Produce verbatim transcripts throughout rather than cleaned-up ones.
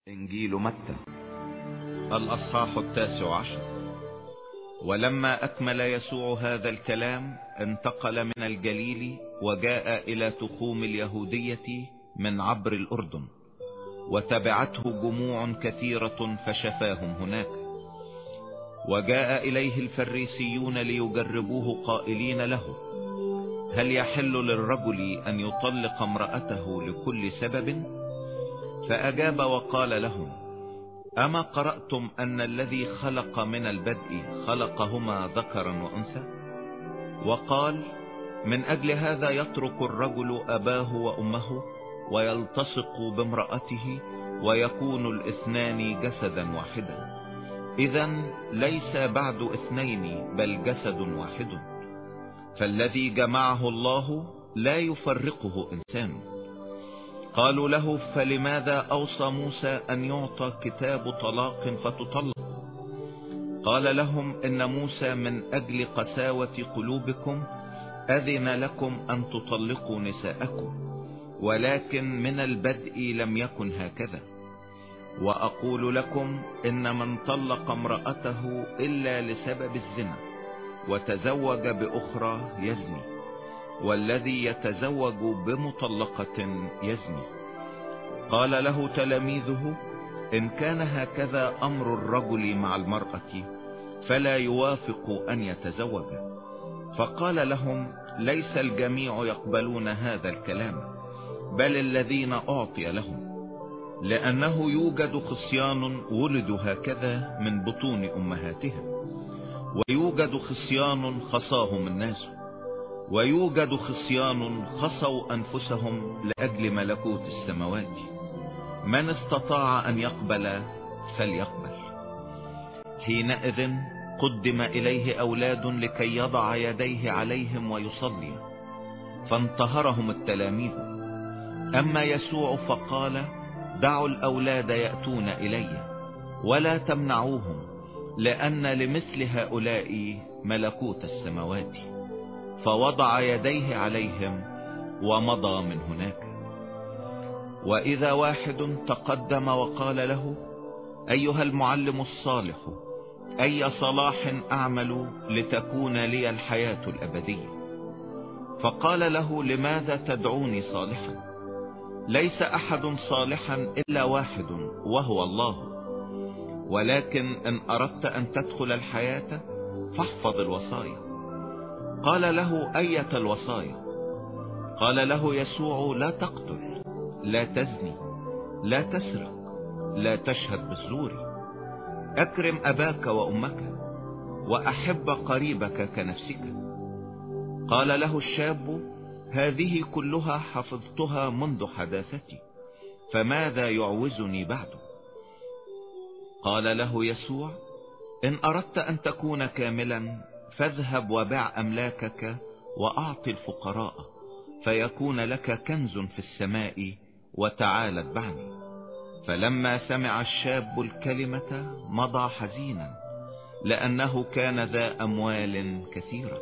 إنجيل متى الأصحاح التاسع عشر. ولما أكمل يسوع هذا الكلام انتقل من الجليل وجاء إلى تخوم اليهودية من عبر الأردن، وتبعته جموع كثيرة فشفاهم هناك. وجاء إليه الفريسيون ليجربوه قائلين له: هل يحل للرجل أن يطلق امرأته لكل سبب؟ فأجاب وقال لهم: أما قرأتم أن الذي خلق من البدء خلقهما ذكرا وأنثى؟ وقال: من أجل هذا يترك الرجل أباه وأمه ويلتصق بامرأته ويكون الاثنان جسدا واحدا. إذن ليس بعد اثنين بل جسد واحد. فالذي جمعه الله لا يفرقه إنسان. قالوا له: فلماذا أوصى موسى أن يعطى كتاب طلاق فتطلق؟ قال لهم: إن موسى من أجل قساوة قلوبكم أذن لكم أن تطلقوا نساءكم، ولكن من البدء لم يكن هكذا. وأقول لكم إن من طلق امرأته إلا لسبب الزنا وتزوج بأخرى يزني، والذي يتزوج بمطلقة يزني. قال له تلاميذه: إن كان هكذا أمر الرجل مع المرأة فلا يوافق أن يتزوج. فقال لهم: ليس الجميع يقبلون هذا الكلام، بل الذين أعطي لهم، لأنه يوجد خصيان ولدوا هكذا من بطون أمهاتهم، ويوجد خصيان خصاهم الناس، ويوجد خصيان خصوا أنفسهم لأجل ملكوت السماوات. من استطاع أن يقبل فليقبل. حينئذ قدم إليه أولاد لكي يضع يديه عليهم ويصلي، فانتهرهم التلاميذ. أما يسوع فقال: دعوا الأولاد يأتون إلي ولا تمنعوهم، لأن لمثل هؤلاء ملكوت السماوات. فوضع يديه عليهم ومضى من هناك. وإذا واحد تقدم وقال له: أيها المعلم الصالح، أي صلاح أعمل لتكون لي الحياة الأبدية؟ فقال له: لماذا تدعوني صالحا؟ ليس أحد صالحا إلا واحد وهو الله. ولكن إن أردت أن تدخل الحياة فاحفظ الوصايا. قال له: أية الوصايا؟ قال له يسوع: لا تقتل، لا تزني، لا تسرق، لا تشهد بالزور، أكرم أباك وأمك، وأحب قريبك كنفسك. قال له الشاب: هذه كلها حفظتها منذ حداثتي، فماذا يعوزني بعد؟ قال له يسوع: إن أردت أن تكون كاملا فاذهب وبع أملاكك وأعط الفقراء، فيكون لك كنز في السماء، وتعال اتبعني. فلما سمع الشاب الكلمة مضى حزينا، لأنه كان ذا أموال كثيرة.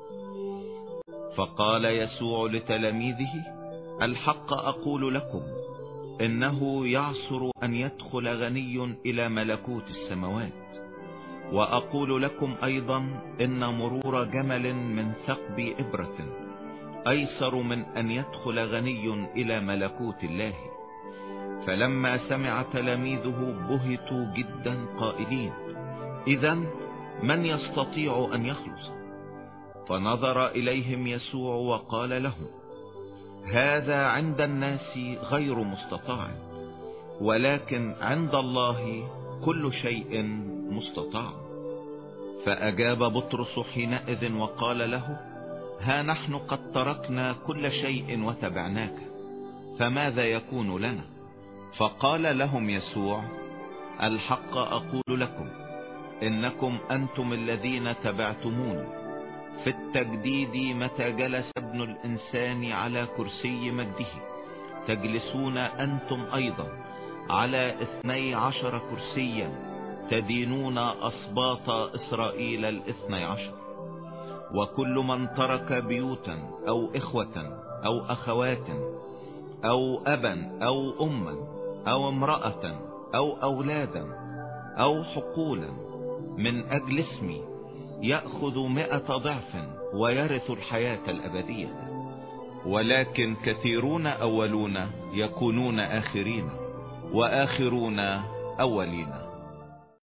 فقال يسوع لتلاميذه: الحق أقول لكم، إنه يعصر أن يدخل غني إلى ملكوت السماوات. وأقول لكم أيضا إن مرور جمل من ثقب إبرة أيسر من أن يدخل غني إلى ملكوت الله. فلما سمع تلاميذه بهتوا جدا قائلين: إذن من يستطيع أن يخلص؟ فنظر إليهم يسوع وقال لهم: هذا عند الناس غير مستطاع، ولكن عند الله كل شيء مستطاع. فأجاب بطرس حينئذ وقال له: ها نحن قد تركنا كل شيء وتبعناك، فماذا يكون لنا؟ فقال لهم يسوع: الحق أقول لكم، إنكم أنتم الذين تبعتموني. في التجديد متى جلس ابن الإنسان على كرسي مجده تجلسون أنتم أيضا على اثني عشر كرسيا، تدينون أسباط إسرائيل الاثني عشر. وكل من ترك بيوتا أو إخوة أو أخوات أو أبا أو أما أو امرأة او اولادا او حقولا من اجل اسمي يأخذ مئة ضعف ويرث الحياة الابدية. ولكن كثيرون اولون يكونون اخرين، واخرون اولين.